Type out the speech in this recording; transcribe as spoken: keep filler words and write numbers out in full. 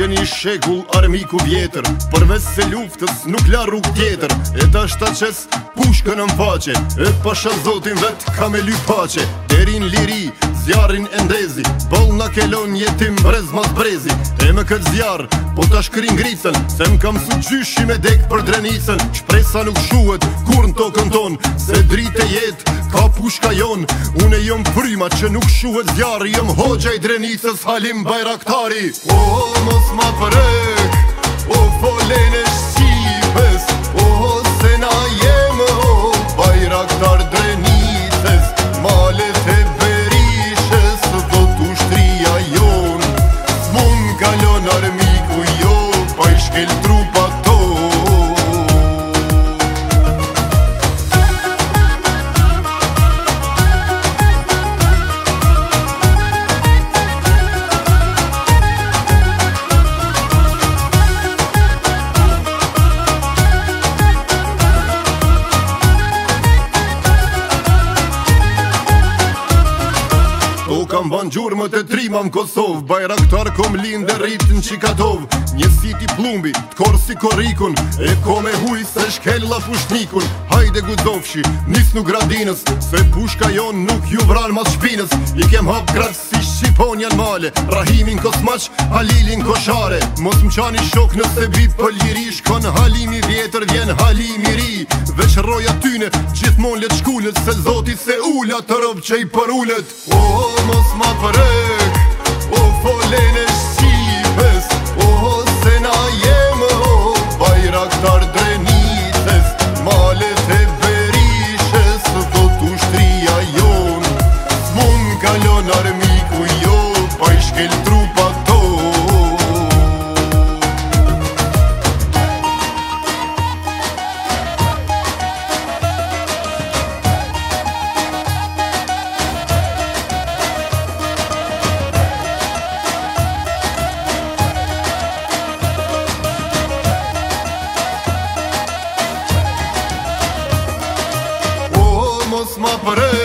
një shekull armiku vjetër, përveç se luftës nuk la rrug tjetër. E ta shtaqes pushkën në mfaqe, e pasha zotin vet ka me ly pace. Derin liri, zjarin e ndezi, boll na kelon jetim brez mas brezi. E me këtë zjar, po ta shkri ngricën, se m'kam su gjyshi me dek për drenicën. Shpresa nuk shuhet kur në tokën ton, se drite jet ka pushka jon. Une jom fryma që nuk shuhet zjarri, jom hoxha i drenicës Halim Bajraktari. O, mos ma prek, o folen e Shqipës, o se na jem, o Bajraktar drenicës, malet e Berishës, do t'ushtria jon. S'mun kalon armiku jo, pa i shkel trupa ton. Kam ban gjurmët e trima më Kosovë, Bajraktar kom linde rritë në Qikatov. Një siti plumbi, t'kor si korikun, e ko me huj se shkella pushnikun. Hajde guzofshi, nis nuk gradinës, se pushka jon nuk ju vran mas shpinës. I kem hap gratë si Shqiponjan male, Rahimin Kosmaq, Halilin Koshare. Mos më qani shok nëse bip për liri, shkon Halimi vjetër, vjen Halimi ri. Veç roja tyne, gjithmon let shkullet, se zoti se ullat të rob që i për ullet. O, mos ma prek, o folen e Shqipës, o se na jem, o Bajraktar drenicës, malet e Berishës, do t'ushtria jon. S'mun kalon armiku jo, pa i shkel trupa ton. Mos ma prek,